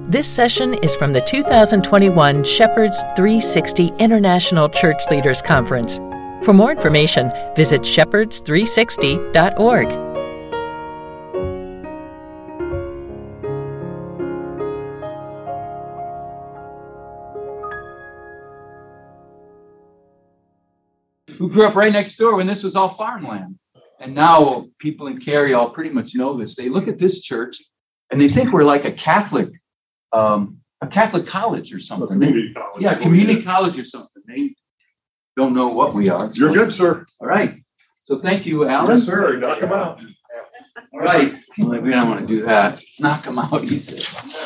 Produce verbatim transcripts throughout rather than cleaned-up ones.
This session is from the two thousand twenty-one Shepherds three sixty International Church Leaders Conference. For more information, visit shepherds three sixty dot org. Who grew up right next door when this was all farmland. And now people in Cary all pretty much know this. They look at this church and they think we're like a Catholic, um, a Catholic college or something. Community college. Yeah, community college or something. They don't know what we are. You're good, sir. All right. So thank you, Alan. Yes, sir. Knock him out. All right. Well, we don't want to do that. Knock them out, he said.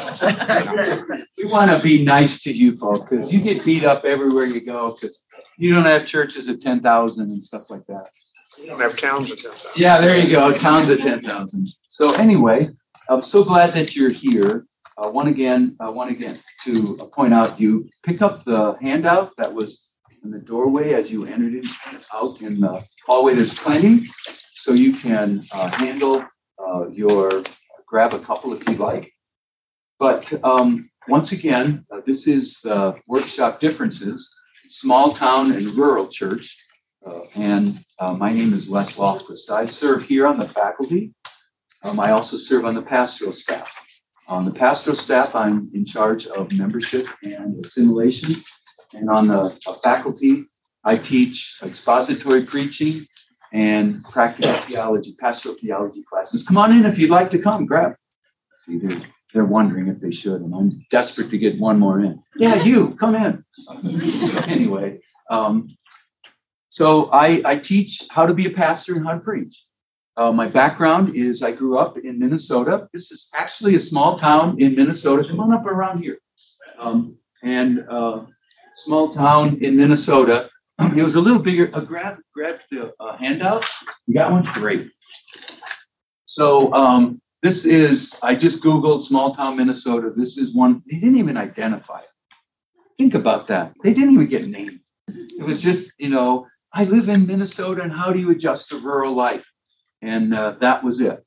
We want to be nice to you folks because you get beat up everywhere you go because you don't have churches of ten thousand and stuff like that. You don't have towns of ten thousand. Yeah, there you go. Towns of ten thousand. So anyway, I'm so glad that you're here. Uh, one again, I want again to point out you pick up the handout that was in the doorway as you entered in, out in the hallway. There's plenty, so you can uh, handle uh, your, grab a couple if you like. But um, once again, uh, this is uh, Workshop Differences, Small Town and Rural Church. Uh, and uh, my name is Les Lofquist. I serve here on the faculty. Um, I also serve on the pastoral staff. On the pastoral staff, I'm in charge of membership and assimilation. And on the uh, faculty, I teach expository preaching and practical theology, pastoral theology classes. Come on in if you'd like to come, grab. See, they're, they're wondering if they should, and I'm desperate to get one more in. Yeah, you, come in. Anyway, um, so I, I teach how to be a pastor and how to preach. Uh, my background is I grew up in Minnesota. This is actually a small town in Minnesota. Come on up around here. Um, and uh, small town in Minnesota. It was a little bigger. Uh, grab, grab the uh, handout. You got one? Great. So um, this is, I just Googled small town Minnesota. This is one, they didn't even identify it. Think about that. They didn't even get named. It was just, you know, I live in Minnesota and how do you adjust to rural life? And uh, that was it.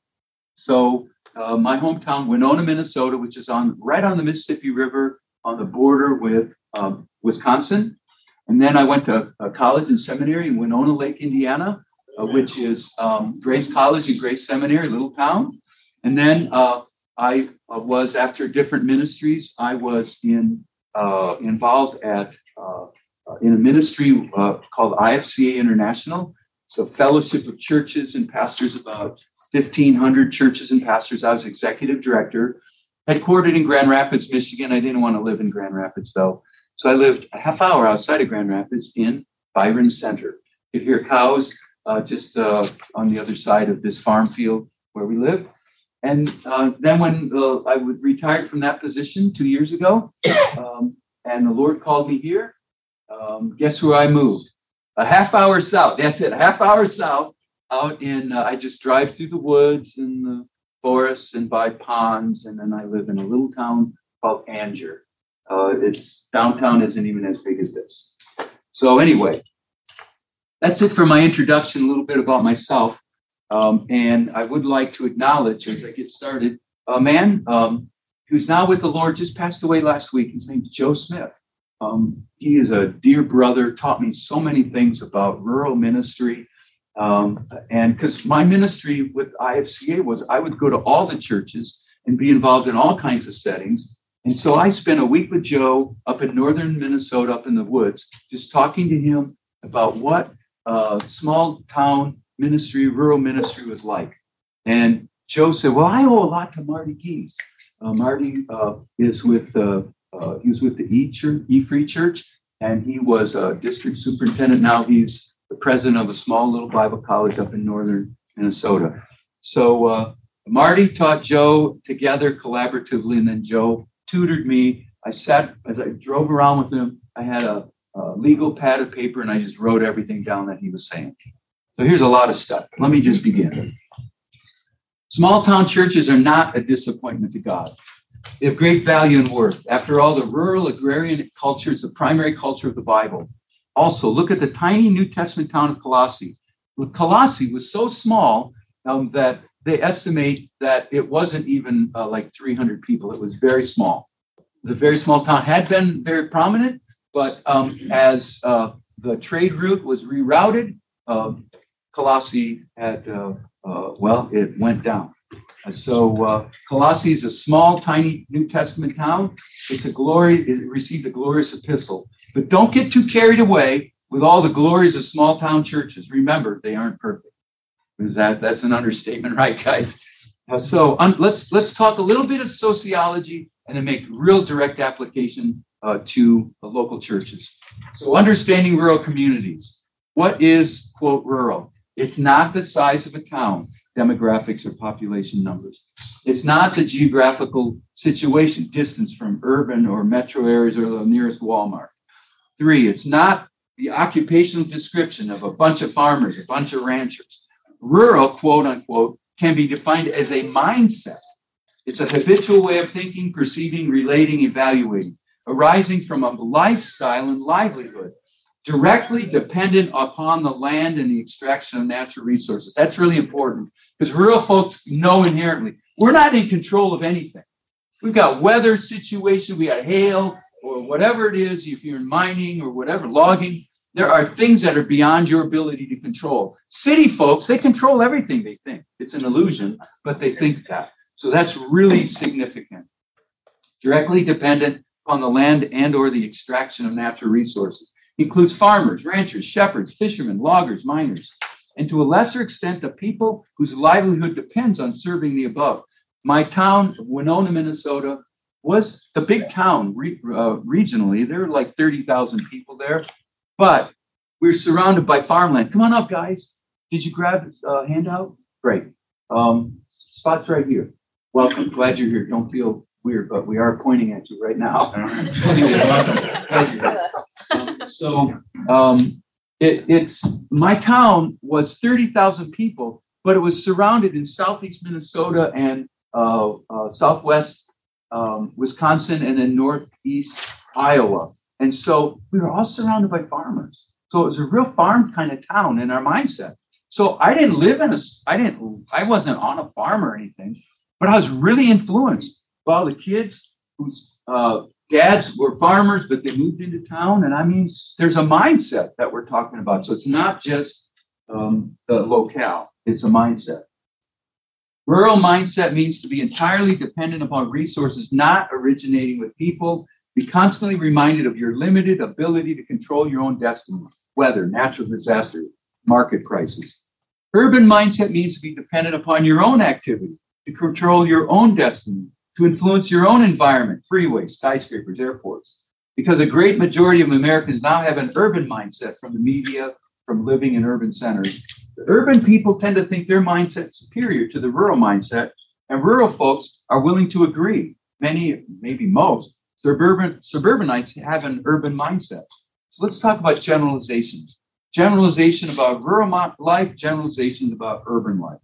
So uh, my hometown, Winona, Minnesota, which is on right on the Mississippi River on the border with um, Wisconsin. And then I went to a college and seminary in Winona Lake, Indiana, uh, which is um, Grace College and Grace Seminary, little town. And then uh, I uh, was, after different ministries, I was in uh, involved at uh, in a ministry uh, called I F C A International. It's a fellowship of churches and pastors, about fifteen hundred churches and pastors. I was executive director, headquartered in Grand Rapids, Michigan. I didn't want to live in Grand Rapids, though. So I lived a half hour outside of Grand Rapids in Byron Center. You hear cows uh, just uh, on the other side of this farm field where we live. And uh, then when uh, I would retired from that position two years ago, um, and the Lord called me here, um, guess where I moved? A half hour south. That's it. A half hour south out in, uh, I just drive through the woods and the forests and by ponds. And then I live in a little town called Anger. Uh, it's downtown isn't even as big as this. So anyway, that's it for my introduction, a little bit about myself. Um, and I would like to acknowledge as I get started, a man um, who's now with the Lord, just passed away last week. His name's Joe Smith. Um, he is a dear brother, taught me so many things about rural ministry. Um, and because my ministry with I F C A was I would go to all the churches and be involved in all kinds of settings. And so I spent a week with Joe up in northern Minnesota, up in the woods, just talking to him about what uh, small town ministry, rural ministry was like. And Joe said, well, I owe a lot to Marty Gies. Uh, Marty uh, is with uh, Uh, he was with the E Church, E Free Church, and he was a district superintendent. Now he's the president of a small little Bible college up in northern Minnesota. So uh, Marty taught Joe together collaboratively, and then Joe tutored me. I sat, as I drove around with him, I had a, a legal pad of paper, and I just wrote everything down that he was saying. So here's a lot of stuff. Let me just begin. Small town churches are not a disappointment to God. They have great value and worth. After all, the rural agrarian culture is the primary culture of the Bible. Also, look at the tiny New Testament town of Colossae. Colossae was so small um, that they estimate that it wasn't even uh, like three hundred people. It was very small. was a very small town, had been very prominent, but um, as uh, the trade route was rerouted, uh, Colossae had, uh, uh, well, it went down. So uh, Colossae is a small, tiny New Testament town. It's a glory. It received a glorious epistle. But don't get too carried away with all the glories of small town churches. Remember, they aren't perfect. Because that that's an understatement, right, guys? Uh, so um, let's let's talk a little bit of sociology and then make real direct application uh, to the local churches. So understanding rural communities. What is, quote, rural? It's not the size of a town. Demographics or population numbers. It's not the geographical situation, distance from urban or metro areas or the nearest Walmart. Three, it's not the occupational description of a bunch of farmers, a bunch of ranchers. Rural, quote unquote, can be defined as a mindset. It's a habitual way of thinking, perceiving, relating, evaluating, arising from a lifestyle and livelihood, directly dependent upon the land and the extraction of natural resources. That's really important because rural folks know inherently we're not in control of anything. We've got weather situation, we got hail or whatever it is, if you're in mining or whatever, logging, there are things that are beyond your ability to control. City folks, they control everything they think. It's an illusion, but they think that. So that's really significant. Directly dependent upon the land and or the extraction of natural resources. Includes farmers, ranchers, shepherds, fishermen, loggers, miners, and to a lesser extent, the people whose livelihood depends on serving the above. My town, Winona, Minnesota, was the big town re- uh, regionally. There were like thirty thousand people there, but we're surrounded by farmland. Come on up, guys. Did you grab a uh, handout? Great. Um, spot's right here. Welcome. Glad you're here. Don't feel weird, but we are pointing at you right now. Anyway, welcome. Um, so um, it, it's my town was thirty thousand people, but it was surrounded in southeast Minnesota and uh, uh, southwest um, Wisconsin and then northeast Iowa. And so we were all surrounded by farmers. So it was a real farm kind of town in our mindset. So I didn't live in a, I didn't, I wasn't on a farm or anything, but I was really influenced by all the kids whose uh, dads were farmers, but they moved into town. And I mean, there's a mindset that we're talking about. So it's not just um, the locale, it's a mindset. Rural mindset means to be entirely dependent upon resources not originating with people. Be constantly reminded of your limited ability to control your own destiny, weather, natural disaster, market crisis. Urban mindset means to be dependent upon your own activity, to control your own destiny, to influence your own environment, freeways, skyscrapers, airports. Because a great majority of Americans now have an urban mindset from the media, from living in urban centers. The urban people tend to think their mindset is superior to the rural mindset, and rural folks are willing to agree. Many, maybe most, suburban suburbanites have an urban mindset. So let's talk about generalizations. Generalization about rural life, generalizations about urban life.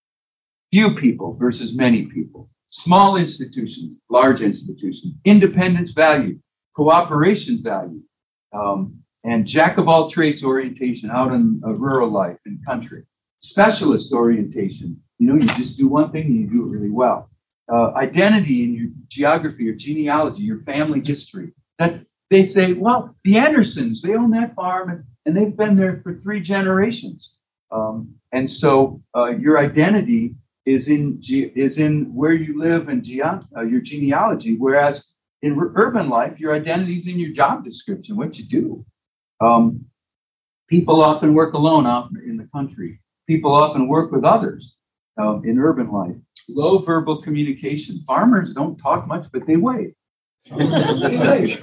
Few people versus many people. Small institutions, large institutions. Independence value, cooperation value, um, and jack of all trades orientation out in uh, rural life and country. Specialist orientation. You know, you just do one thing and you do it really well. Uh, identity in your geography, your genealogy, your family history. That they say, well, the Andersons, they own that farm and, and they've been there for three generations. Um, and so uh, your identity is in ge- is in where you live and ge- uh, your genealogy, whereas in r- urban life, your identity is in your job description, what you do. Um, people often work alone out in the country. People often work with others uh, in urban life. Low verbal communication. Farmers don't talk much, but they wave. They wave.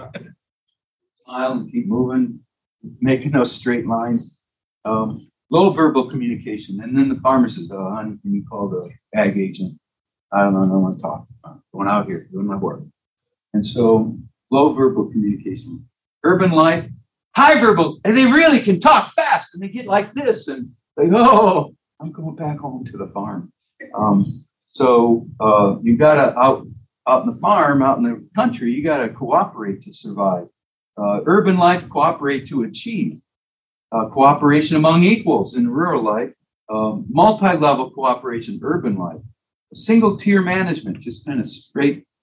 Smile and keep moving, making those straight lines. Um, low verbal communication. And then the farmer says, oh, honey, can you call the ag agent? I don't know, I don't want to talk. I'm going out here, doing my work. And so low verbal communication. Urban life, high verbal, and they really can talk fast and they get like this and they go, oh, I'm going back home to the farm. Um, so uh, you got to, out, out in the farm, out in the country, you got to cooperate to survive. Uh, urban life, cooperate to achieve. Uh, cooperation among equals in rural life. Um, multi-level cooperation, urban life. Single tier management, just kind of straight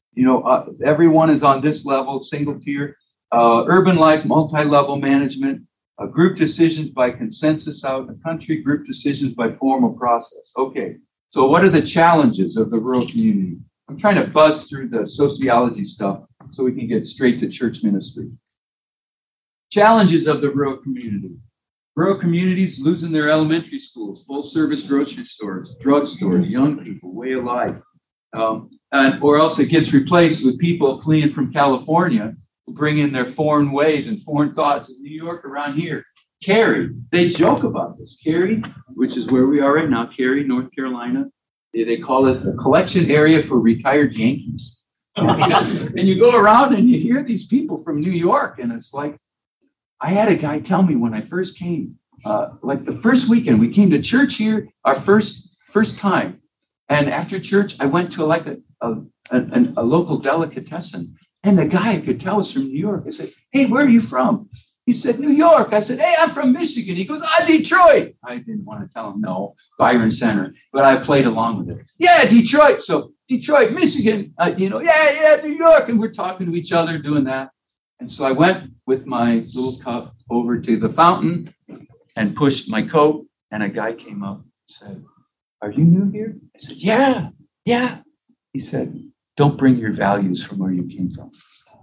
You know, uh, everyone is on this level, single tier, uh, urban life, multi-level management, uh, group decisions by consensus out in the country, group decisions by formal process. Okay, so what are the challenges of the rural community? I'm trying to buzz through the sociology stuff so we can get straight to church ministry. Challenges of the rural community. Rural communities losing their elementary schools, full service grocery stores, drugstores, young people, way of life. Um, and, or else it gets replaced with people fleeing from California who bring in their foreign ways and foreign thoughts. In New York, around here, Cary, they joke about this. Cary, which is where we are right now, Cary, North Carolina, they, they call it the collection area for retired Yankees. And you go around and you hear these people from New York, and it's like, I had a guy tell me when I first came, uh, like the first weekend, we came to church here, our first first time. And after church, I went to like a, a, a, a local delicatessen. And the guy I could tell was from New York. I said, hey, where are you from? He said, New York. I said, hey, I'm from Michigan. He goes, ah, Detroit. I didn't want to tell him no, Byron Center. But I played along with it. Yeah, Detroit. So Detroit, Michigan, uh, you know, yeah, yeah, New York. And we're talking to each other doing that. And so I went with my little cup over to the fountain and pushed my coat. And a guy came up and said, are you new here? I said, yeah, yeah. He said, don't bring your values from where you came from.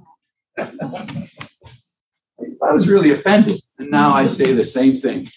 I was really offended. And now I say the same thing.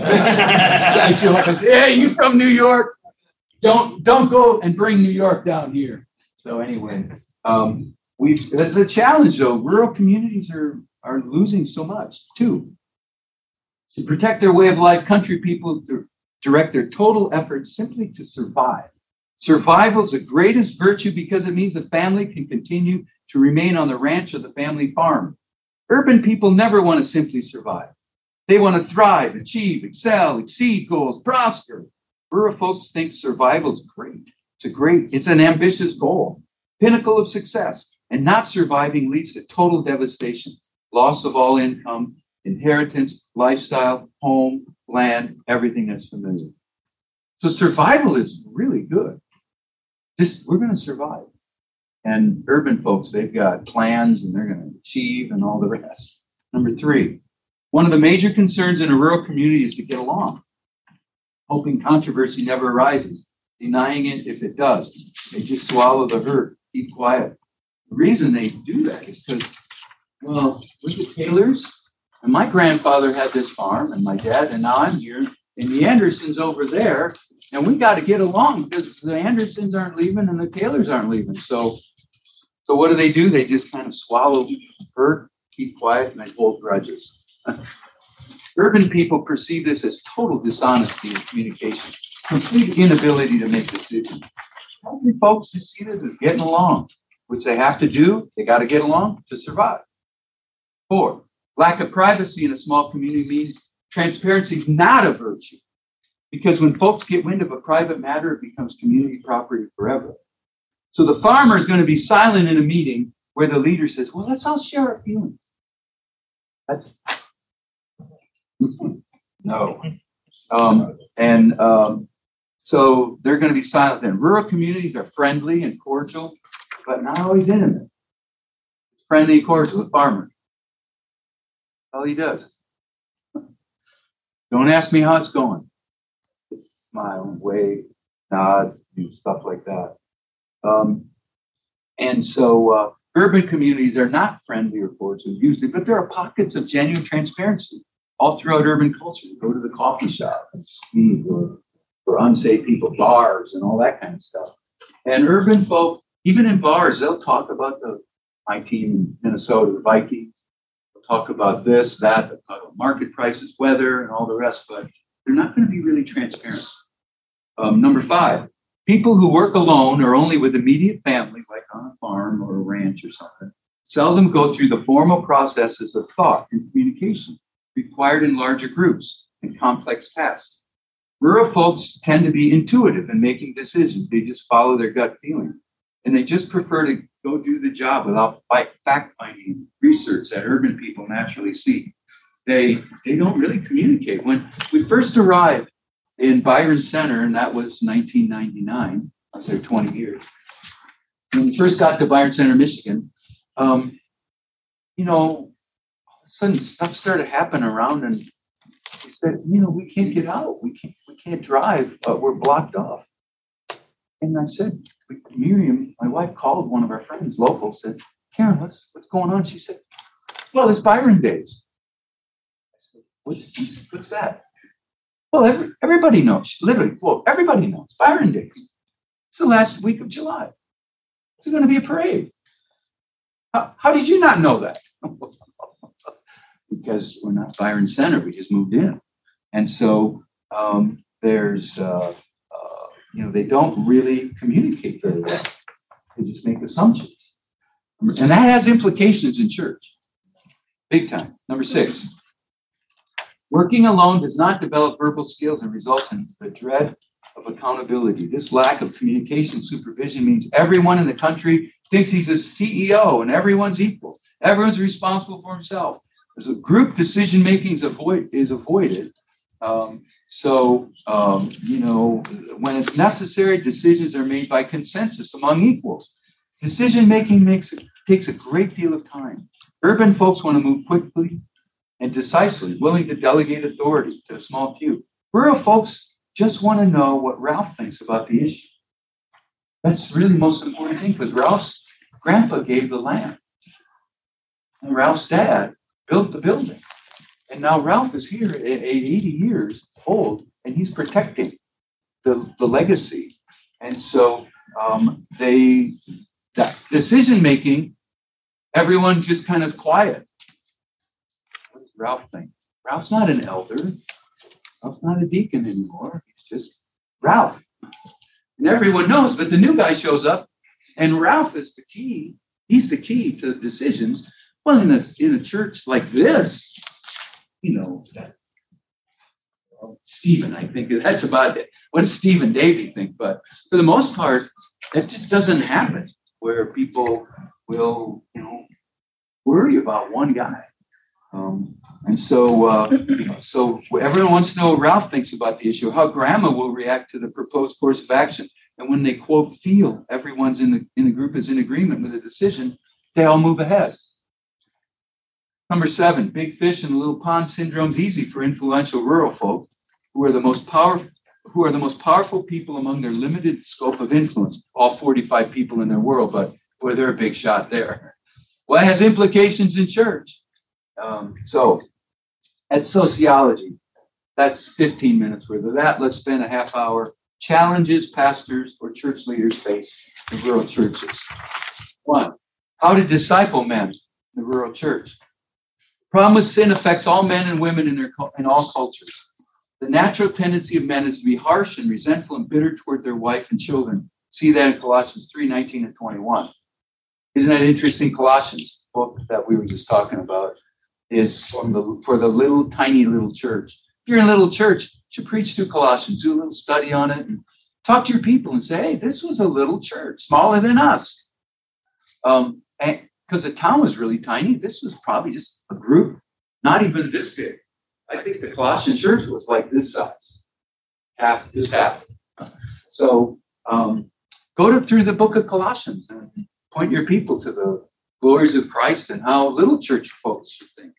I show up and say, hey, you from New York? Don't, don't go and bring New York down here. So anyway, um, we've, it's a challenge though. Rural communities are, are losing so much too. To protect their way of life, country people to direct their total efforts simply to survive. Survival is the greatest virtue because it means a family can continue to remain on the ranch or the family farm. Urban people never want to simply survive. They want to thrive, achieve, excel, exceed goals, prosper. Rural folks think survival is great. It's a great, it's an ambitious goal, pinnacle of success. And not surviving leads to total devastation, loss of all income, inheritance, lifestyle, home, land, everything that's familiar. So survival is really good. Just, we're going to survive. And urban folks, they've got plans and they're going to achieve and all the rest. Number three, one of the major concerns in a rural community is to get along, hoping controversy never arises, denying it if it does. They just swallow the hurt, keep quiet. The reason they do that is because, well, we're the Taylors, and my grandfather had this farm, and my dad, and now I'm here, and the Andersons over there, and we got to get along because the Andersons aren't leaving and the Taylors aren't leaving. So, so what do they do? They just kind of swallow hurt, keep quiet, and they hold grudges. Urban people perceive this as total dishonesty in communication, complete inability to make decisions. Country folks just see this as getting along, which they have to do. They got to get along to survive. Four, lack of privacy in a small community means transparency is not a virtue, because when folks get wind of a private matter, it becomes community property forever. So the farmer is going to be silent in a meeting where the leader says, well, let's all share our feelings. That's no. Um, and um, so they're going to be silent then. Rural communities are friendly and cordial, but not always intimate. It's friendly and cordial, the farmer. All he does. Don't ask me how it's going. Just smile and wave, nod, do stuff like that. Um, and so uh, urban communities are not friendly or cordial usually, but there are pockets of genuine transparency all throughout urban culture. You go to the coffee shop and speak, or, or unsafe people, bars and all that kind of stuff. And urban folk, even in bars, they'll talk about the my team in Minnesota, the Vikings. They'll talk about this, that, they'll talk about market prices, weather, and all the rest, but they're not going to be really transparent. Um, number five, people who work alone or only with immediate family, like on a farm or a ranch or something, seldom go through the formal processes of thought and communication required in larger groups and complex tasks. Rural folks tend to be intuitive in making decisions. They just follow their gut feeling. And they just prefer to go do the job without fact-finding research that urban people naturally see. They, they don't really communicate. When we first arrived in Byron Center, and that was nineteen ninety-nine, I was there twenty years, when we first got to Byron Center, Michigan, um, you know, all of a sudden stuff started happening around, and we said, you know, we can't get out. We can't. We can't drive. Uh, we're blocked off. And I said, Miriam, my wife, called one of our friends, local, said, Karen, what's what's going on? She said, well, it's Byron Days. I said, what's what's that? Well, every, everybody knows. Literally, well, everybody knows. Byron Days. It's the last week of July. There's going to be a parade. How, how did you not know that? Because we're not Byron Center. We just moved in. And so um, there's, uh, uh, you know, they don't really communicate very well. They just make assumptions. And that has implications in church. Big time. Number six. Working alone does not develop verbal skills and results in the dread of accountability. This lack of communication supervision means everyone in the country thinks he's a C E O and everyone's equal. Everyone's responsible for himself. There's a group decision making is, avoid, is avoided. Um, so, um, you know, when it's necessary, decisions are made by consensus among equals. Decision making makes takes a great deal of time. Urban folks want to move quickly and decisively, willing to delegate authority to a small few. Rural folks just want to know what Ralph thinks about the issue. That's really the most important thing, because Ralph's grandpa gave the land. And Ralph's dad built the building. And now Ralph is here at eighty years old, and he's protecting the, the legacy. And so um, they, that decision-making, everyone just kind of is quiet. What does Ralph think? Ralph's not an elder. Ralph's not a deacon anymore. He's just Ralph. And everyone knows, but the new guy shows up, and Ralph is the key. He's the key to the decisions. Well, in a, in a church like this, you know, that, well, Stephen, I think that's about it. What does Stephen Davey think? But for the most part, that just doesn't happen, where people will, you know, worry about one guy. Um, and so, uh, you know, so everyone wants to know what Ralph thinks about the issue, how grandma will react to the proposed course of action. And when they, quote, feel everyone's in the, in the group is in agreement with the decision, they all move ahead. Number seven, big fish in the little pond syndrome is easy for influential rural folk who are the most powerful, who are the most powerful people among their limited scope of influence. All forty-five people in their world, but boy, they're a big shot there. Well, it has implications in church. Um, so, at sociology, that's fifteen minutes worth of that. Let's spend a half hour. Challenges pastors or church leaders face in rural churches. One, how to disciple men in the rural church. The problem with sin affects all men and women in their in all cultures. The natural tendency of men is to be harsh and resentful and bitter toward their wife and children. See that in Colossians three, nineteen and twenty-one. Isn't that interesting? Colossians, book that we were just talking about, is from the, for the little, tiny little church. If you're in a little church, you should preach through Colossians, do a little study on it, and talk to your people and say, hey, this was a little church, smaller than us. Um, and because the town was really tiny, this was probably just a group, not even this big. I think the Colossian church was like this size, half, this half. So um, go to, through the book of Colossians and point your people to the glories of Christ and how little church folks should think.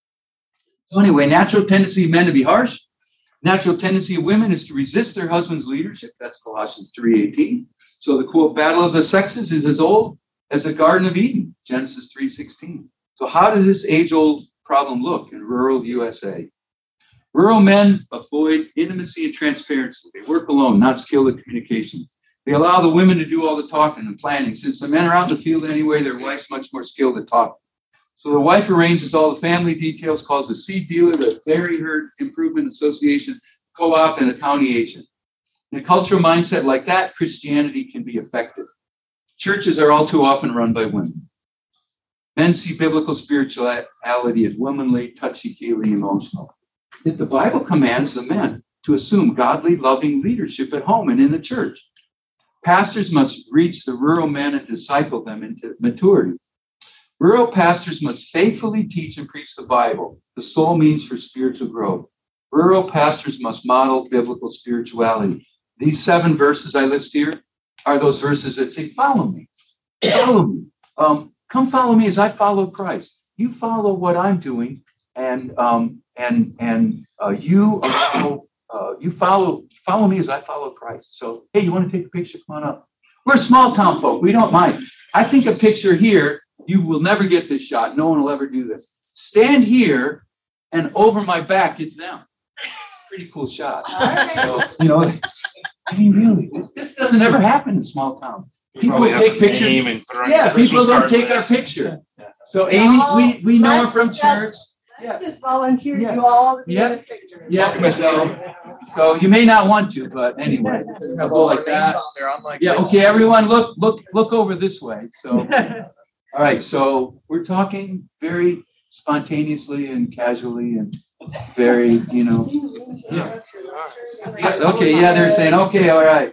So anyway, natural tendency of men to be harsh. Natural tendency of women is to resist their husband's leadership. That's Colossians three eighteen. So the quote, battle of the sexes is as old as the Garden of Eden, Genesis three sixteen. So how does this age-old problem look in rural U S A? Rural men avoid intimacy and transparency. They work alone, not skilled at communication. They allow the women to do all the talking and planning. Since the men are out in the field anyway, their wife's much more skilled at talking. So the wife arranges all the family details, calls the seed dealer, the dairy herd improvement association, co-op, and the county agent. In a cultural mindset like that, Christianity can be effective. Churches are all too often run by women. Men see biblical spirituality as womanly, touchy-feely, emotional. Yet the Bible commands the men to assume godly, loving leadership at home and in the church. Pastors must reach the rural men and disciple them into maturity. Rural pastors must faithfully teach and preach the Bible, the sole means for spiritual growth. Rural pastors must model biblical spirituality. These seven verses I list here are those verses that say, follow me. follow me. Um, come follow me as I follow Christ. You follow what I'm doing, and um, and and uh, you follow, uh, you follow follow me as I follow Christ. So, hey, you want to take a picture? Come on up. We're small town folk. We don't mind. I think a picture here. You will never get this shot. No one will ever do this. Stand here, and over my back is them. Pretty cool shot. So, you know, I mean, really, this, this doesn't ever happen in small town. People will take pictures. Yeah, people don't take our picture. So, Amy, we, we know her from church. Let's just volunteer to do all the Yeah. pictures. Yeah, so, so you may not want to, but anyway. Have Go all like our names that. on there. I'm like, Yeah, okay, everyone, look, look, look over this way. So, all right, so we're talking very spontaneously and casually and very, you know. Yeah. Yeah, okay, yeah, they're saying, okay, all right.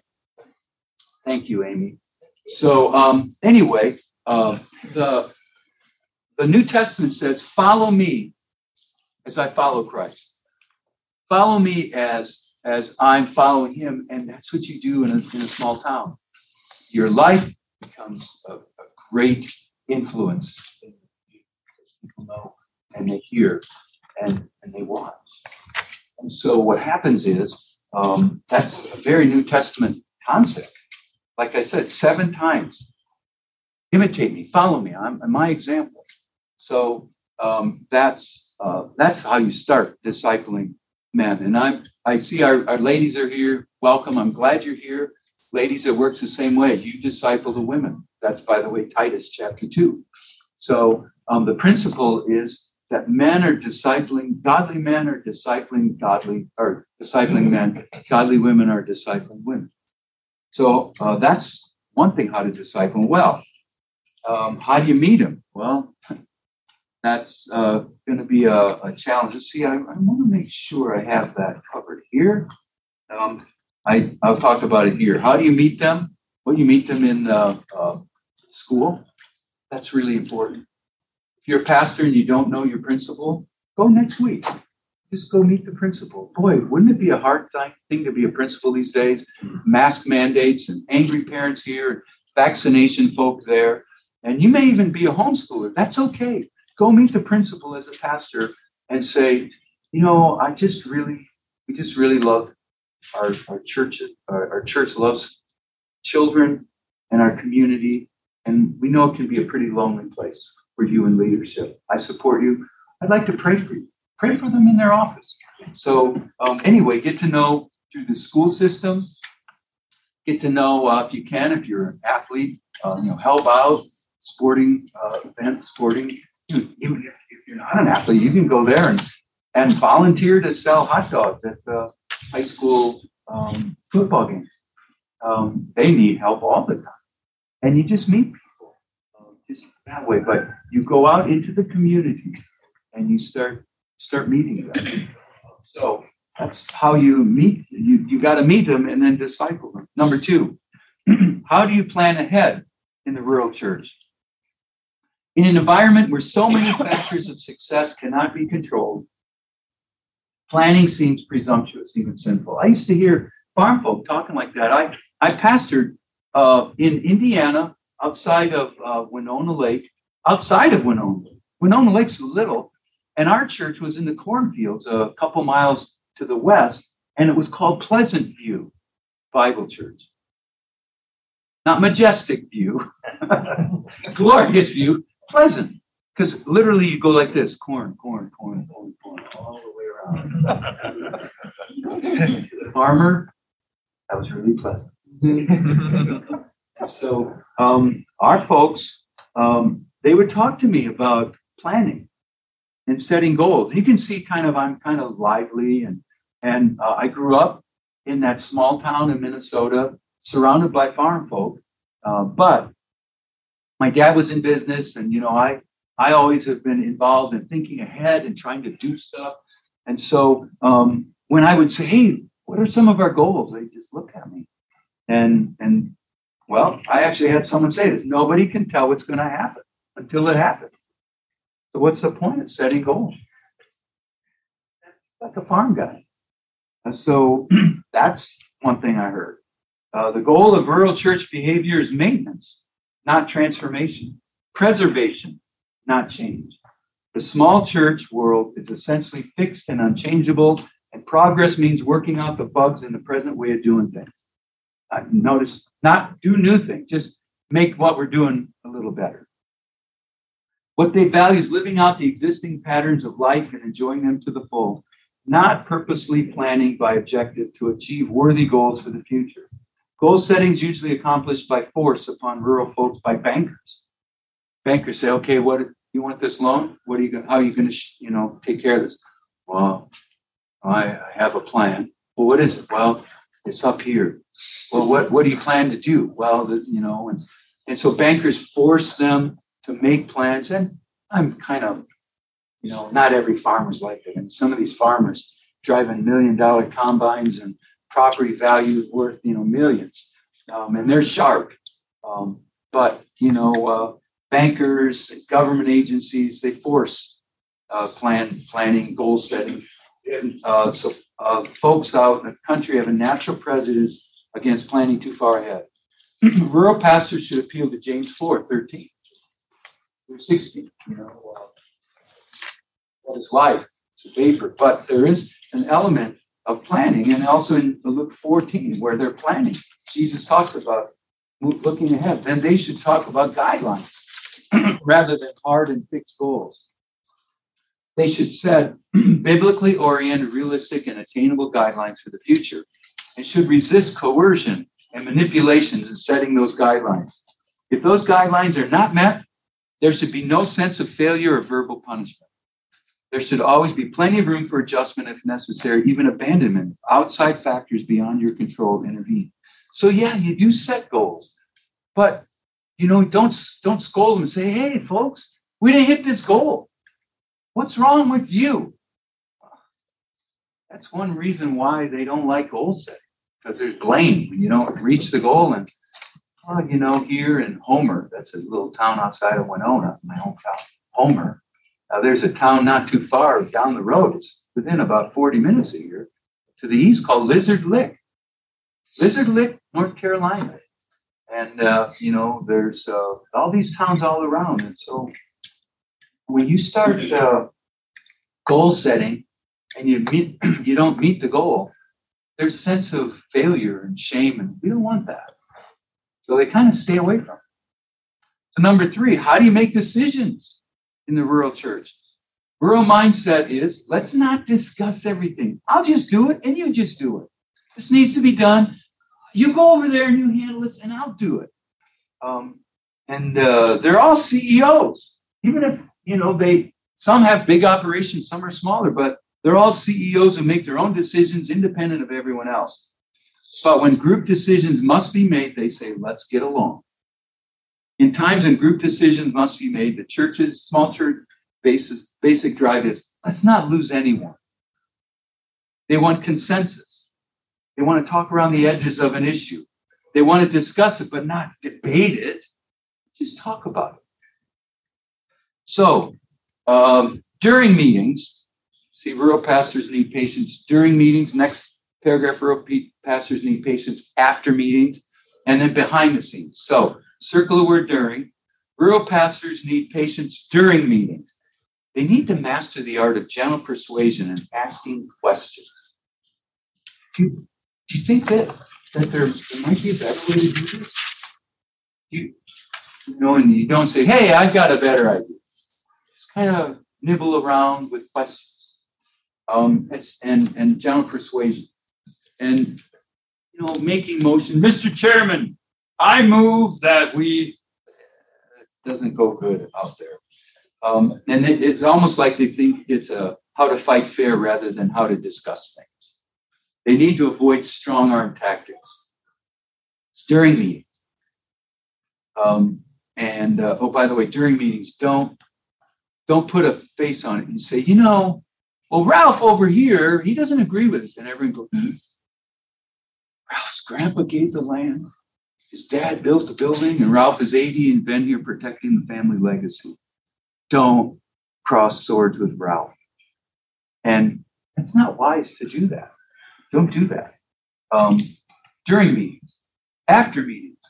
Thank you, Amy. So, um, anyway, uh, the the New Testament says, follow me as I follow Christ. Follow me as as I'm following him, and that's what you do in a, in a small town. Your life becomes a, a great influence. People know, and they hear, and, and they watch. And so what happens is, um, that's a very New Testament concept. Like I said, seven times. Imitate me, follow me, I'm, I'm my example. So um, that's uh, that's how you start discipling men. And I'm I see our, our ladies are here. Welcome. I'm glad you're here. Ladies, it works the same way. You disciple the women. That's, by the way, Titus chapter two. So um, the principle is that men are discipling, godly men are discipling godly, or discipling men, godly women are discipling women. So uh, that's one thing how to disciple well. Um, how do you meet them? Well, that's uh, going to be a, a challenge. Let's see, I, I want to make sure I have that covered here. Um, I, I'll talk about it here. How do you meet them? Well, you meet them in uh, uh, school. That's really important. If you're a pastor and you don't know your principal, go next week. Just go meet the principal. Boy, wouldn't it be a hard thing to be a principal these days? Mask mandates and angry parents here, vaccination folk there. And you may even be a homeschooler. That's okay. Go meet the principal as a pastor and say, you know, I just really, we just really love our, our church. Our, our church loves children and our community. And we know it can be a pretty lonely place for you in leadership. I support you. I'd like to pray for you. Pray for them in their office. So um, anyway, get to know through the school system. Get to know, uh, if you can, if you're an athlete, uh, you know, help out, sporting uh, events, sporting. Even if, if you're not an athlete, you can go there and, and volunteer to sell hot dogs at the high school um, football games. Um, they need help all the time. And you just meet people uh, just that way. But you go out into the community and you start start meeting them. So that's how you meet. You, you got to meet them and then disciple them. Number two, how do you plan ahead in the rural church? In an environment where so many factors of success cannot be controlled, planning seems presumptuous, even sinful. I used to hear farm folk talking like that. I, I pastored uh, in Indiana, outside of uh, Winona Lake, outside of Winona. Winona Lake's little, and our church was in the cornfields a couple miles to the west, and it was called Pleasant View Bible Church. Not Majestic View, glorious view. Pleasant, because literally you go like this: corn, corn, corn, corn, corn, all the way around. The farmer, that was really pleasant. So um, our folks, um, they would talk to me about planning and setting goals. You can see kind of I'm kind of lively, and and uh, I grew up in that small town in Minnesota, surrounded by farm folk, uh, but my dad was in business, and, you know, I, I always have been involved in thinking ahead and trying to do stuff. And so um, when I would say, hey, what are some of our goals? They just look at me. And, and well, I actually had someone say this: nobody can tell what's going to happen until it happens. So what's the point of setting goals? That's like a farm guy. And so that's one thing I heard. Uh, the goal of rural church behavior is maintenance, not transformation. Preservation, not change. The small church world is essentially fixed and unchangeable, and progress means working out the bugs in the present way of doing things. Uh, notice, not do new things, just make what we're doing a little better. What they value is living out the existing patterns of life and enjoying them to the full, not purposely planning by objective to achieve worthy goals for the future. Goal setting is usually accomplished by force upon rural folks by bankers. Bankers say, okay, what you want this loan? What are you going? How are you going to, you know, take care of this? Well, I, I have a plan. Well, what is it? Well, it's up here. Well, what what do you plan to do? Well, the, you know, and and so bankers force them to make plans. And I'm kind of, you know, not every farmer's like that. And some of these farmers driving million dollar combines and property value worth, you know, millions, um, and they're sharp. Um, but you know. Uh, Bankers, government agencies, they force uh, plan planning, goal setting. And uh, so uh, folks out in the country have a natural prejudice against planning too far ahead. Rural pastors should appeal to James four, thirteen through sixteen. You know, uh, what is life? It's a vapor. But there is an element of planning, and also in Luke fourteen, where they're planning. Jesus talks about looking ahead. Then they should talk about guidelines rather than hard and fixed goals. They should set biblically oriented, realistic, and attainable guidelines for the future, and should resist coercion and manipulations in setting those guidelines. If those guidelines are not met, there should be no sense of failure or verbal punishment. There should always be plenty of room for adjustment if necessary, even abandonment. Outside factors beyond your control intervene. So yeah, you do set goals, but you know, don't don't scold them and say, "Hey, folks, we didn't hit this goal. What's wrong with you?" That's one reason why they don't like goal setting, because there's blame when you don't reach the goal. And well, you know, here in Homer, that's a little town outside of Winona, my hometown, Homer. Now, there's a town not too far down the road. It's within about forty minutes of here to the east called Lizard Lick. Lizard Lick, North Carolina. And, uh, you know, there's uh, all these towns all around. And so when you start uh, goal setting and you meet, you don't meet the goal, there's a sense of failure and shame, and we don't want that. So they kind of stay away from it. So number three, how do you make decisions in the rural church? Rural mindset is, let's not discuss everything. I'll just do it, and you just do it. This needs to be done. You go over there and you handle this, and I'll do it. Um, and uh, they're all C E Os, even if, you know, they, some have big operations, some are smaller, but they're all C E Os who make their own decisions independent of everyone else. But when group decisions must be made, they say, let's get along. In times when group decisions must be made, the church's small church basis, basic drive is, let's not lose anyone. They want consensus. They want to talk around the edges of an issue. They want to discuss it, but not debate it. Just talk about it. So, um, during meetings, see, rural pastors need patience during meetings. Next paragraph, rural pastors need patience after meetings, and then behind the scenes. So, circle the word during. Rural pastors need patience during meetings. They need to master the art of gentle persuasion and asking questions. Do you, do you think that, that there, there might be a better way to do this? Do you, you know, and you don't say, hey, I've got a better idea. Just kind of nibble around with questions. Um, it's, and, and gentle persuasion. And, you know, making motion. Mister Chairman, I move that we, it doesn't go good out there. Um, and it, it's almost like they think it's a how to fight fair rather than how to discuss things. They need to avoid strong arm tactics. It's during meetings. Um, and, uh, oh, by the way, during meetings, don't, don't put a face on it and say, you know, well, Ralph over here, he doesn't agree with us. And everyone goes, Ralph's grandpa gave the land. His dad built the building, and Ralph is eighty and been here protecting the family legacy. Don't cross swords with Ralph. And it's not wise to do that. Don't do that. Um, during meetings, after meetings,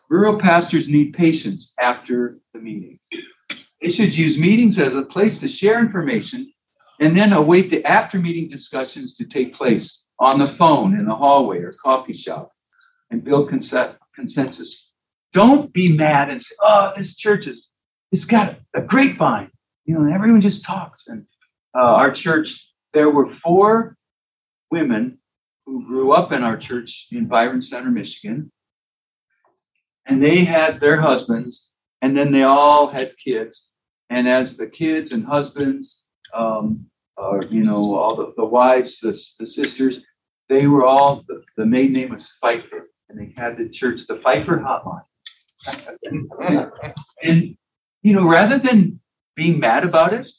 Rural pastors need patience after the meeting. They should use meetings as a place to share information and then await the after-meeting discussions to take place on the phone, in the hallway, or coffee shop, and build conse- consensus. Don't be mad and say, oh, this church is, it's got a grapevine. You know, and everyone just talks. And uh, our church, there were four women who grew up in our church in Byron Center, Michigan. And they had their husbands, and then they all had kids. And as the kids and husbands, um, or, you know, all the, the wives, the, the sisters, they were all, the, the maiden name was Pfeiffer. And they had the church, the Pfeiffer Hotline. And, you know, rather than being mad about it,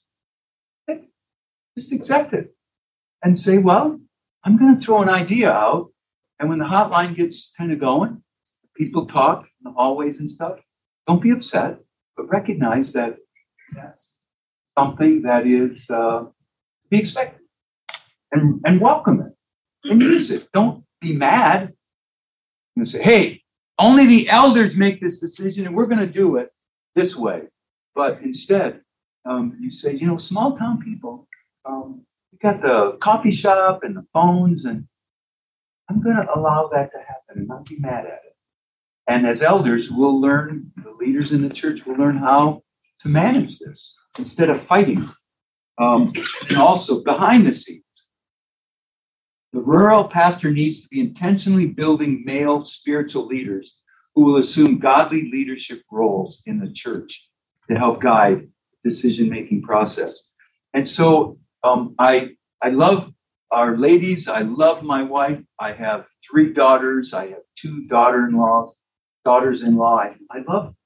just accept it and say, well, I'm going to throw an idea out. And when the hotline gets kind of going, people talk in the hallways and stuff, don't be upset, but recognize that that's something that is uh, to be expected, and, and welcome it and use it. Don't be mad. You say, hey, only the elders make this decision and we're going to do it this way. But instead, um, you say, you know, small town people, um, you got the coffee shop and the phones, and I'm going to allow that to happen and not be mad at it. And as elders, we'll learn, the leaders in the church will learn how to manage this instead of fighting. Um, and also, behind the scenes, the rural pastor needs to be intentionally building male spiritual leaders who will assume godly leadership roles in the church to help guide the decision-making process. And so um, I I love our ladies. I love my wife. I have three daughters. I have two daughter-in-laws, daughters-in-law. I, I love them.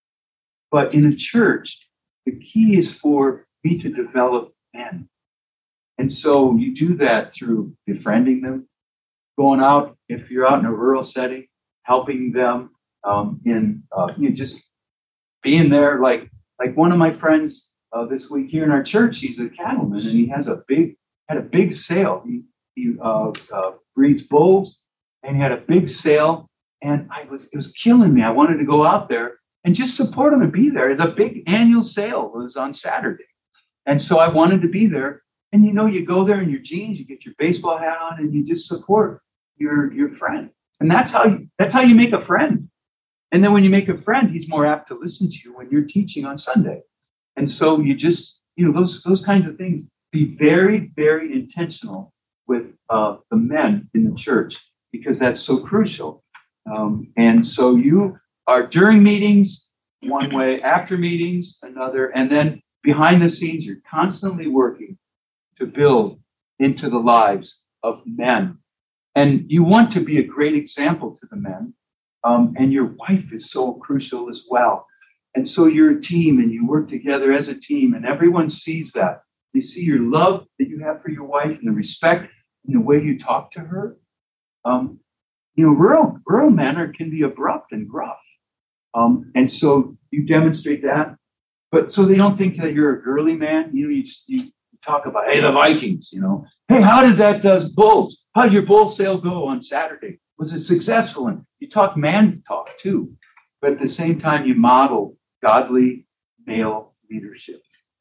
But in a church, the key is for me to develop men. And so you do that through befriending them, going out, if you're out in a rural setting, helping them um, in, uh, you know, just being there. Like, like one of my friends uh, this week here in our church, he's a cattleman, and he has a big, had a big sale. He, he uh, uh, breeds bulls, and he had a big sale, and I was, it was killing me. I wanted to go out there and just support him and be there. It's a big annual sale. It was on Saturday. And so I wanted to be there. And, you know, you go there in your jeans, you get your baseball hat on, and you just support your, your friend. And that's how you, that's how you make a friend. And then when you make a friend, he's more apt to listen to you when you're teaching on Sunday. And so you just, you know, those, those kinds of things, be very, very intentional with uh, the men in the church, because that's so crucial. Um, and so you are during meetings, one way, after meetings, another, and then behind the scenes, you're constantly working to build into the lives of men. And you want to be a great example to the men. Um, and your wife is so crucial as well. And so you're a team and you work together as a team, and everyone sees that. They see your love that you have for your wife and the respect and the way you talk to her. Um, you know, rural, rural men are, can be abrupt and gruff. Um, and so you demonstrate that. But so they don't think that you're a girly man. You know, you, just, you talk about, hey, the Vikings, you know. Hey, how did that uh, Bulls? How'd your bull sale go on Saturday? Was it successful? And you talk man talk too. But at the same time, you model godly male leadership.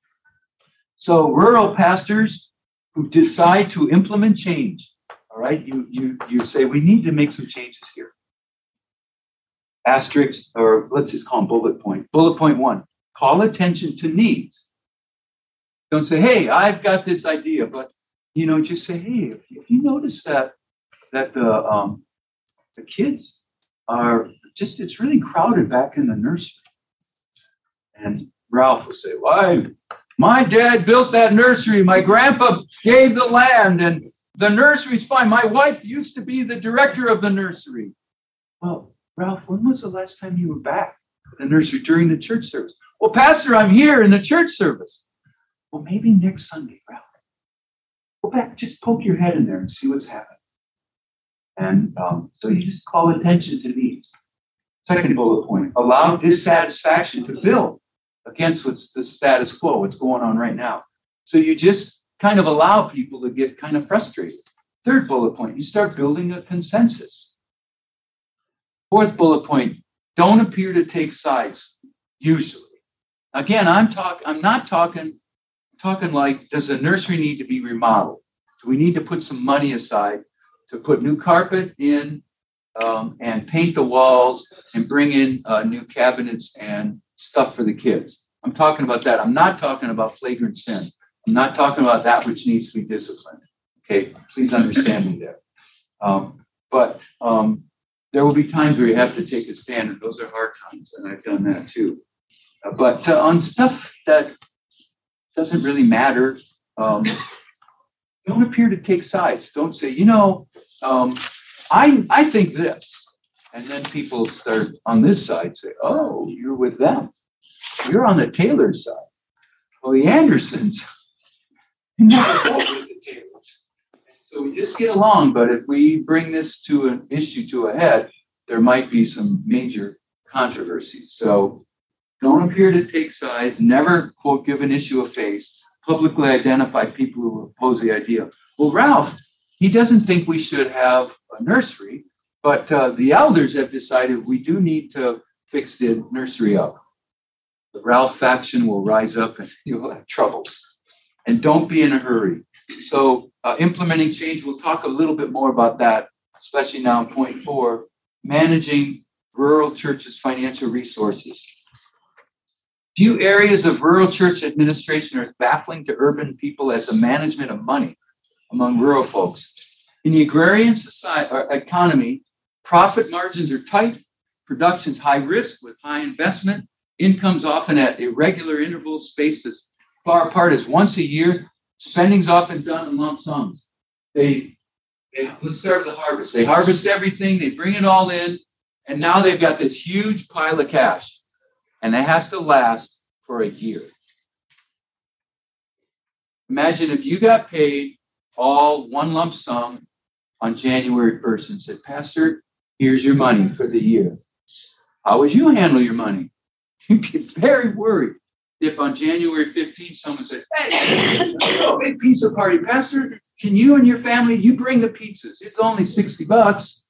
So rural pastors who decide to implement change, all right, you, you, you say, we need to make some changes here. Asterisks, or let's just call them bullet point. Bullet point one, call attention to needs. Don't say, hey, I've got this idea, but, you know, just say, hey, if, if you notice that, that the, um, the kids are just, it's really crowded back in the nursery. And Ralph will say, why? My dad built that nursery. My grandpa gave the land, and the nursery's fine. My wife used to be the director of the nursery. Well, Ralph, when was the last time you were back at the nursery during the church service? Well, Pastor, I'm here in the church service. Well, maybe next Sunday, Ralph. Go back, just poke your head in there and see what's happening. And um, so you just call attention to needs. Second bullet point, allow dissatisfaction to build against what's the status quo, what's going on right now. So you just kind of allow people to get kind of frustrated. Third bullet point, you start building a consensus. Fourth bullet point, don't appear to take sides, usually. Again, I'm talk, I'm not talking, talking like, does the nursery need to be remodeled? Do we need to put some money aside to put new carpet in um, and paint the walls and bring in uh, new cabinets and stuff for the kids? I'm talking about that. I'm not talking about flagrant sin. I'm not talking about that which needs to be disciplined. Okay, please understand me there. Um, but um, there will be times where you have to take a stand, and those are hard times, and I've done that too. Uh, but uh, on stuff that doesn't really matter, um, don't appear to take sides. Don't say, you know, um, I I think this, and then people start on this side say, oh, you're with them. You're on the Taylor side. Well, the Andersons, you never go with the Taylors. So we just get along, but if we bring this to an issue to a head, there might be some major controversies. So don't appear to take sides, never, quote, give an issue a face, publicly identify people who oppose the idea. Well, Ralph, he doesn't think we should have a nursery, but uh, the elders have decided we do need to fix the nursery up. The Ralph faction will rise up and you'll have troubles. And don't be in a hurry. So uh, implementing change, we'll talk a little bit more about that, especially now in point four, managing rural churches' financial resources. Few areas of rural church administration are as baffling to urban people as the management of money among rural folks. In the agrarian society, or economy, profit margins are tight, production's high risk with high investment, incomes often at irregular intervals spaced as far apart as once a year, spending's often done in lump sums. They, they let's start with the harvest. They harvest everything, they bring it all in, and now they've got this huge pile of cash, and it has to last for a year. Imagine if you got paid all one lump sum on January first and said, Pastor, here's your money for the year. How would you handle your money? You'd be very worried if on January fifteenth someone said, hey, a big pizza party. Pastor, can you and your family, you bring the pizzas. It's only sixty bucks.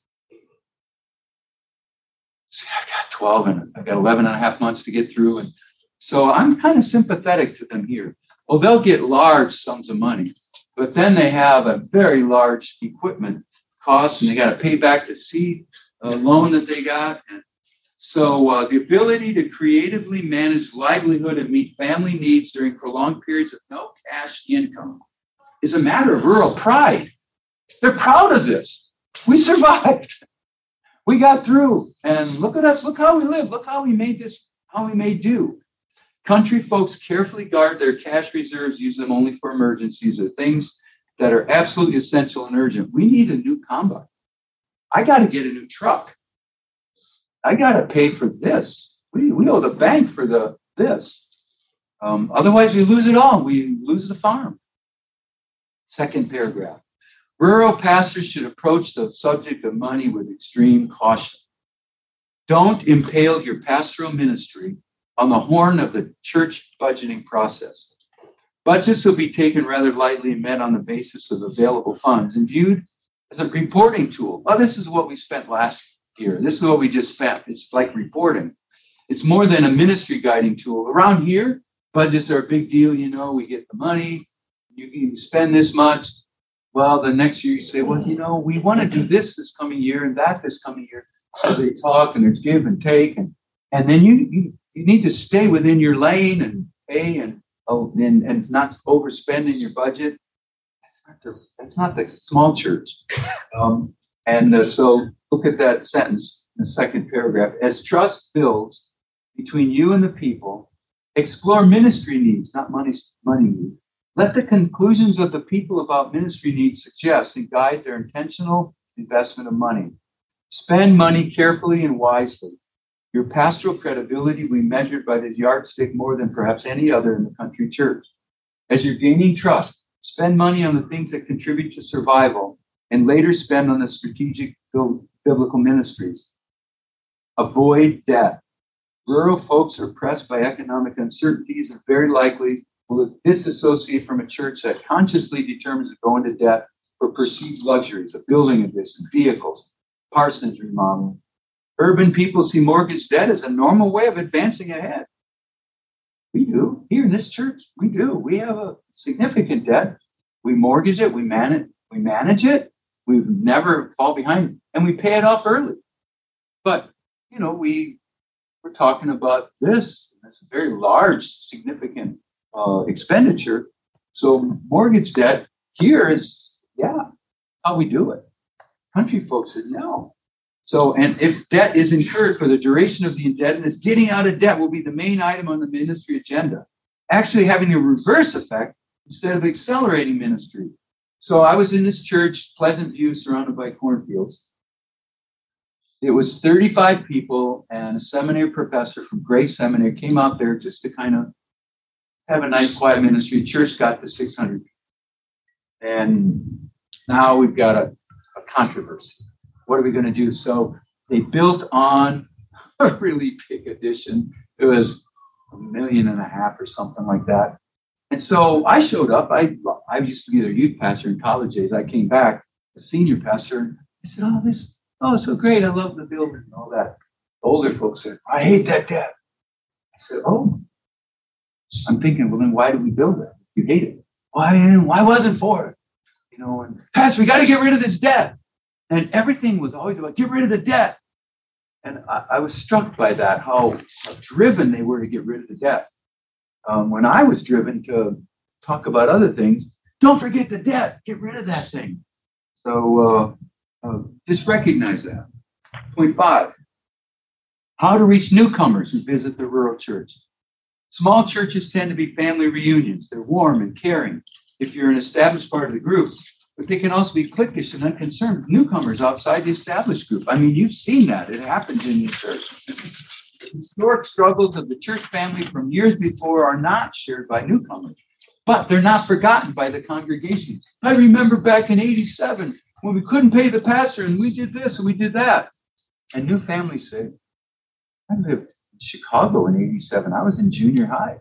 See, I got twelve and I got eleven and a half months to get through. And so I'm kind of sympathetic to them here. Well, they'll get large sums of money, but then they have a very large equipment cost and they got to pay back the seed uh, loan that they got. And so uh, the ability to creatively manage livelihood and meet family needs during prolonged periods of no cash income is a matter of rural pride. They're proud of this. We survived. We got through. And look at us. Look how we live. Look how we made this, how we made do. Country folks carefully guard their cash reserves, use them only for emergencies or things that are absolutely essential and urgent. We need a new combine. I got to get a new truck. I got to pay for this. We, we owe the bank for the this. Um, otherwise, we lose it all. We lose the farm. Second paragraph. Rural pastors should approach the subject of money with extreme caution. Don't impale your pastoral ministry on the horn of the church budgeting process. Budgets will be taken rather lightly and met on the basis of available funds and viewed as a reporting tool. Well, this is what we spent last year. This is what we just spent. It's like reporting. It's more than a ministry guiding tool. Around here, budgets are a big deal. You know, we get the money. You can spend this much. Well, the next year you say, well, you know, we want to do this this coming year and that this coming year. So they talk and there's give and take. And, and then you, you, you need to stay within your lane and pay and, oh, and, and not overspending your budget. That's not the, that's not the small church. Um, and uh, so look at that sentence in the second paragraph. As trust builds between you and the people, explore ministry needs, not money, money needs. Let the conclusions of the people about ministry needs suggest and guide their intentional investment of money. Spend money carefully and wisely. Your pastoral credibility will be measured by this yardstick more than perhaps any other in the country church. As you're gaining trust, spend money on the things that contribute to survival and later spend on the strategic biblical ministries. Avoid debt. Rural folks are pressed by economic uncertainties and very likely will disassociate from a church that consciously determines to go into debt for perceived luxuries, a building addition, vehicles, parsonage remodeling. urban people see mortgage debt as a normal way of advancing ahead. We do. Here in this church, we do. We have a significant debt. We mortgage it. We manage, we manage it. We never fall behind, and we pay it off early. But, you know, we, we're talking about this. It's a very large, significant uh, expenditure. So mortgage debt here is, yeah, how we do it. Country folks said no. So, and if debt is incurred for the duration of the indebtedness, getting out of debt will be the main item on the ministry agenda, actually having a reverse effect instead of accelerating ministry. So I was in this church, Pleasant View, surrounded by cornfields. It was thirty-five people, and a seminary professor from Grace Seminary came out there just to kind of have a nice, quiet ministry. Church got to six hundred. And now we've got a, a controversy. What are we going to do? So they built on a really big addition. It was a million and a half or something like that. And so I showed up. I I used to be their youth pastor in college days. I came back, a senior pastor, and I said, oh, this, oh, so great. I love the building and all that. The older folks said, I hate that debt. I said, oh. I'm thinking, well, then why did we build it? You hate it. Why, why wasn't for it? You know, and Pastor, we got to get rid of this debt. And everything was always about get rid of the debt. And I, I was struck by that, how, how driven they were to get rid of the debt. Um, when I was driven to talk about other things, don't forget the debt. Get rid of that thing. So uh, uh, just recognize that. Point five, how to reach newcomers who visit the rural church. Small churches tend to be family reunions. They're warm and caring if you're an established part of the group, but they can also be cliquish and unconcerned with newcomers outside the established group. I mean, you've seen that. It happens in your church. The historic struggles of the church family from years before are not shared by newcomers, but they're not forgotten by the congregation. I remember back in eighty-seven when we couldn't pay the pastor and we did this and we did that. And new families say, I lived in Chicago in eighty-seven. I was in junior high.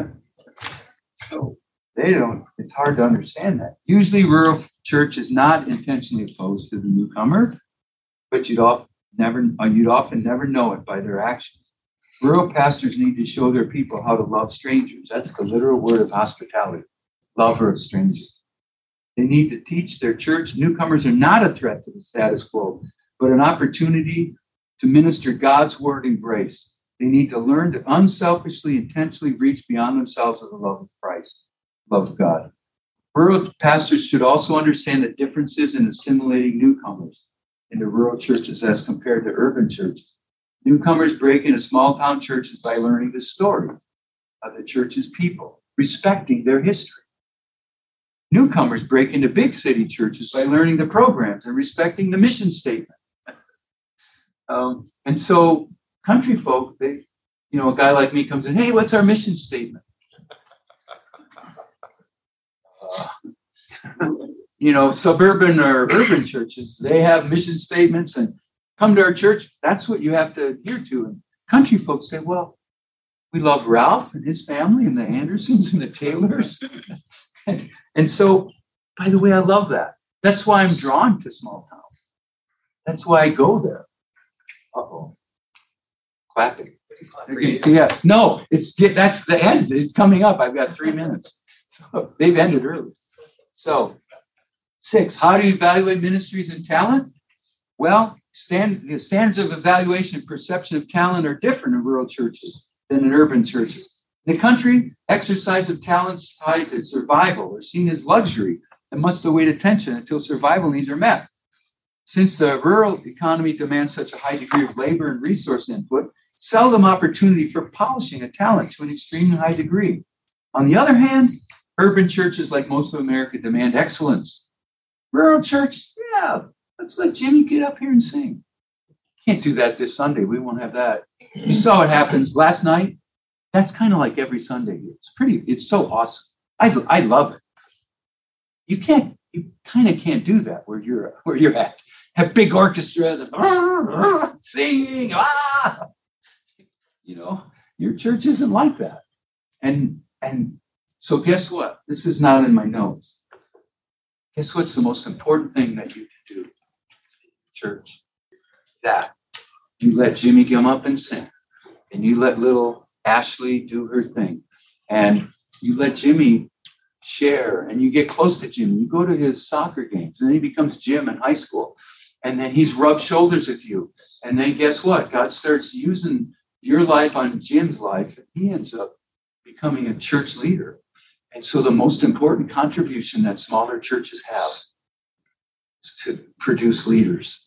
So they don't, it's hard to understand that. Usually rural church is not intentionally opposed to the newcomer, but you'd often never, you'd often never know it by their actions. Rural pastors need to show their people how to love strangers. That's the literal word of hospitality, lover of strangers. They need to teach their church newcomers are not a threat to the status quo, but an opportunity to minister God's word and grace. They need to learn to unselfishly, intentionally reach beyond themselves with the love of Christ, love of God. Rural pastors should also understand the differences in assimilating newcomers into rural churches as compared to urban churches. Newcomers break into small town churches by learning the stories of the church's people, respecting their history. Newcomers break into big city churches by learning the programs and respecting the mission statement. Um, and so country folk, they, you know, a guy like me comes in, hey, what's our mission statement? Uh, you know, suburban or urban churches, they have mission statements and come to our church. That's what you have to adhere to. And country folks say, well, we love Ralph and his family and the Andersons and the Taylors. and, and so, by the way, I love that. That's why I'm drawn to small towns. That's why I go there. Uh-oh. Clapping. Yeah, no, it's that's the end. It's coming up. I've got three minutes. So they've ended early. So six, how do you evaluate ministries and talent? Well, stand, the standards of evaluation and perception of talent are different in rural churches than in urban churches. In the country, exercise of talents tied to survival are seen as luxury and must await attention until survival needs are met. Since the rural economy demands such a high degree of labor and resource input, seldom opportunity for polishing a talent to an extremely high degree. On the other hand, urban churches, like most of America, demand excellence. Rural church, yeah, let's let Jimmy get up here and sing. Can't do that this Sunday. We won't have that. You saw what happens last night. That's kind of like every Sunday. It's pretty, it's so awesome. I, I love it. You can't, you kind of can't do that where you're, where you're at. Have big orchestras and ah, ah, singing. Ah! You know, your church isn't like that. And and so guess what? This is not in my notes. Guess what's the most important thing that you can do? Church. That. you let Jimmy come up and sing. And you let little Ashley do her thing. And you let Jimmy share. And you get close to Jimmy. You go to his soccer games. And then he becomes Jim in high school. And then he's rubbed shoulders with you. And then guess what? God starts using your life on Jim's life. And he ends up becoming a church leader. And so the most important contribution that smaller churches have is to produce leaders.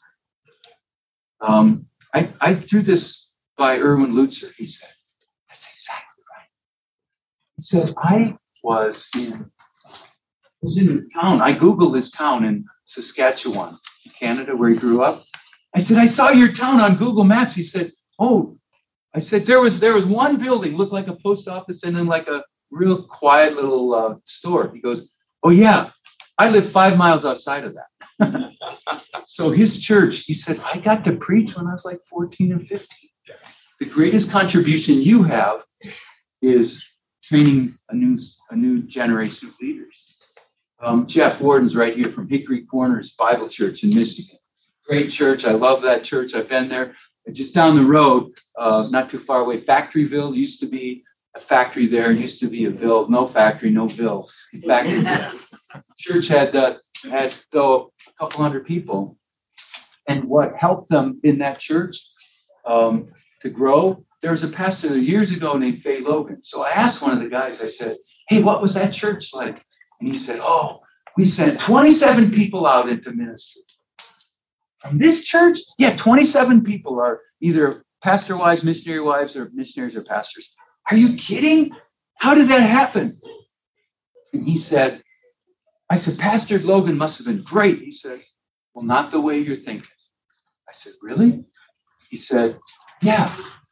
Um, I, I threw this by Erwin Lutzer. He said, that's exactly right. He said, I was in, was in a town. I Googled this town in Saskatchewan, Canada, where he grew up. I said, I saw your town on Google Maps. He said, oh, I said, there was there was one building, looked like a post office, and then like a real quiet little uh, store. He goes, oh, yeah, I live five miles outside of that. So his church, he said, I got to preach when I was like fourteen and fifteen. The greatest contribution you have is training a new a new generation of leaders. Um, Jeff Warden's right here from Hickory Corners Bible Church in Michigan. Great church. I love that church. I've been there. And just down the road, uh, not too far away, Factoryville used to be a factory there. It used to be a Ville. No factory, no Ville. Factory. Church had uh, had though a couple hundred people. And what helped them in that church um, to grow, there was a pastor years ago named Fay Logan. So I asked one of the guys, I said, hey, what was that church like? And he said, oh, we sent twenty-seven people out into ministry. From this church? Yeah, twenty-seven people are either pastor wives, missionary wives, or missionaries or pastors. Are you kidding? How did that happen? And he said, I said, Pastor Logan must have been great. He said, well, not the way you're thinking. I said, really? He said, yeah.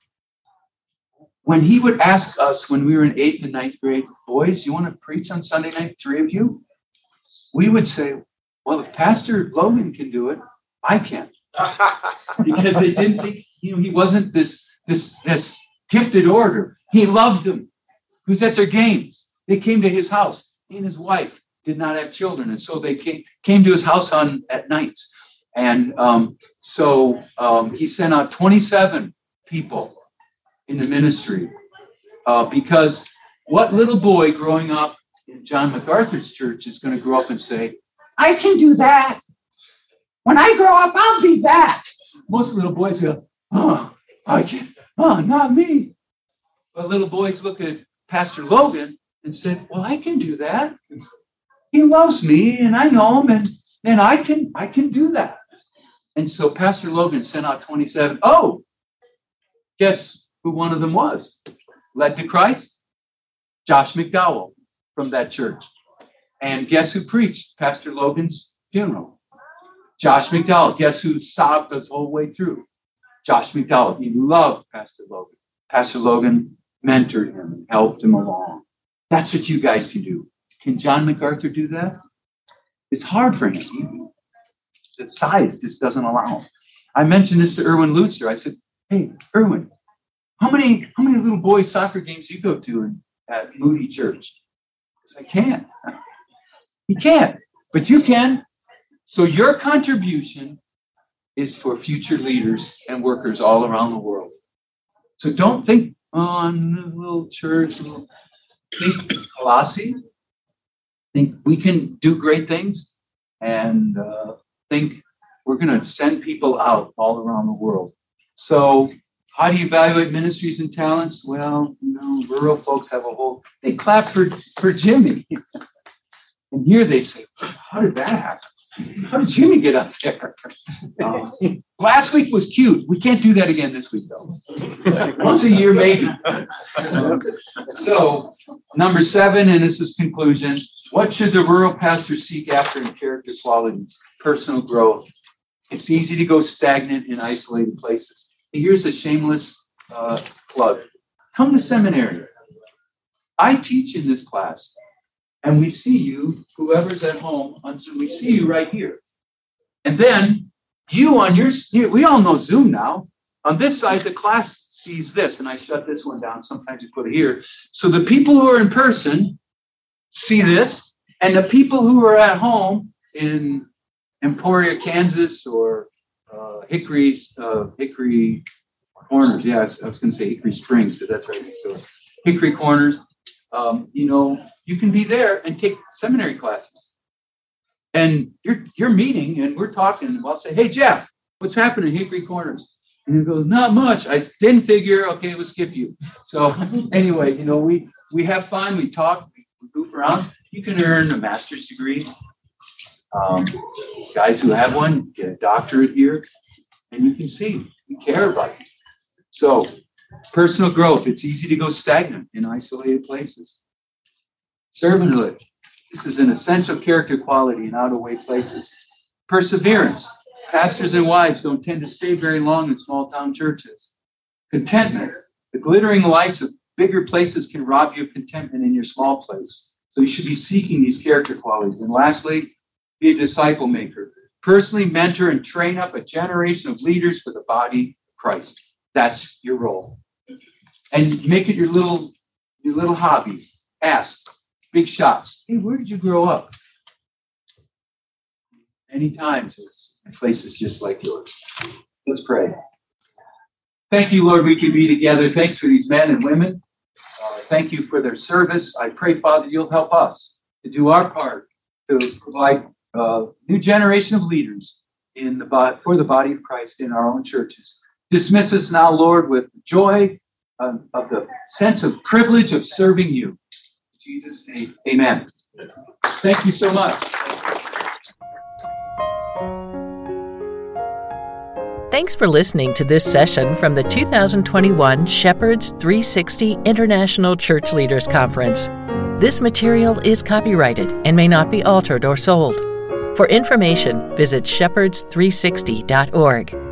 When he would ask us when we were in eighth and ninth grade, boys, you want to preach on Sunday night, three of you? We would say, well, if Pastor Logan can do it, I can. Because they didn't think, you know, he wasn't this, this, this gifted orator. He loved them. He was at their games. They came to his house. He and his wife did not have children. And so they came, came to his house on at nights. And um, so um, he sent out twenty-seven people in the ministry uh, because what little boy growing up in John MacArthur's church is going to grow up and say, I can do that. When I grow up, I'll be that. Most little boys go, oh, I can't, oh, not me. But little boys look at Pastor Logan and said, well, I can do that. He loves me and I know him and, and I can I can do that. And so Pastor Logan sent out twenty-seven. Oh, guess who one of them was? Led to Christ? Josh McDowell from that church. And guess who preached Pastor Logan's funeral? Josh McDowell. Guess who sobbed the whole way through? Josh McDowell. He loved Pastor Logan. Pastor Logan mentored him and helped him along. That's what you guys can do. Can John MacArthur do that? It's hard for him. The size just doesn't allow him. I mentioned this to Erwin Lutzer. I said, hey, Erwin, how many how many little boys soccer games do you go to in, at Moody Church? Because I can't. He can't, but you can. So your contribution is for future leaders and workers all around the world. So don't think, oh, I'm a little church. Little... Think Colossae. Think we can do great things, and uh, think we're going to send people out all around the world. So how do you evaluate ministries and talents? Well, you know, rural folks have a whole, they clap for, for Jimmy. And here they say, how did that happen? How did Jimmy get up there? Uh, last week was cute. We can't do that again this week, though. Once a year, maybe. So, number seven, and this is conclusion. What should the rural pastor seek after in character qualities? Personal growth. It's easy to go stagnant in isolated places. Here's a shameless uh, plug. Come to seminary. I teach in this class. And we see you, whoever's at home, on Zoom, we see you right here. And then you on your, we all know Zoom now. On this side, the class sees this, and I shut this one down. Sometimes you put it here. So the people who are in person see this, and the people who are at home in Emporia, Kansas, or uh, Hickory, uh, Hickory Corners. Yeah, I was, I was going to say Hickory Springs, because that's right next door. Hickory Corners. Um, you know, you can be there and take seminary classes. And you're you're meeting, and we're talking. And I'll say, "Hey, Jeff, what's happening in Hickory Corners?" And he goes, "Not much. I didn't figure. Okay, we'll skip you." So anyway, you know, we we have fun. We talk. We goof around. You can earn a master's degree. Um, guys who have one get a doctorate here, and you can see we care about you. So personal growth. It's easy to go stagnant in isolated places. Servanthood. This is an essential character quality in out-of-way places. Perseverance. Pastors and wives don't tend to stay very long in small-town churches. Contentment. The glittering lights of bigger places can rob you of contentment in your small place. So you should be seeking these character qualities. And lastly, be a disciple maker. Personally mentor and train up a generation of leaders for the body of Christ. That's your role. And make it your little, your little hobby. Ask. Big shots. Hey, where did you grow up? Many times it's in places just like yours. Let's pray. Thank you, Lord, we can be together. Thanks for these men and women. Uh, thank you for their service. I pray, Father, you'll help us to do our part to provide a new generation of leaders in the bo- for the body of Christ in our own churches. Dismiss us now, Lord, with joy uh, of the sense of privilege of serving you. In Jesus' name, amen. Thank you so much. Thanks for listening to this session from the two thousand twenty-one Shepherds three sixty International Church Leaders Conference. This material is copyrighted and may not be altered or sold. For information, visit shepherds three sixty dot org.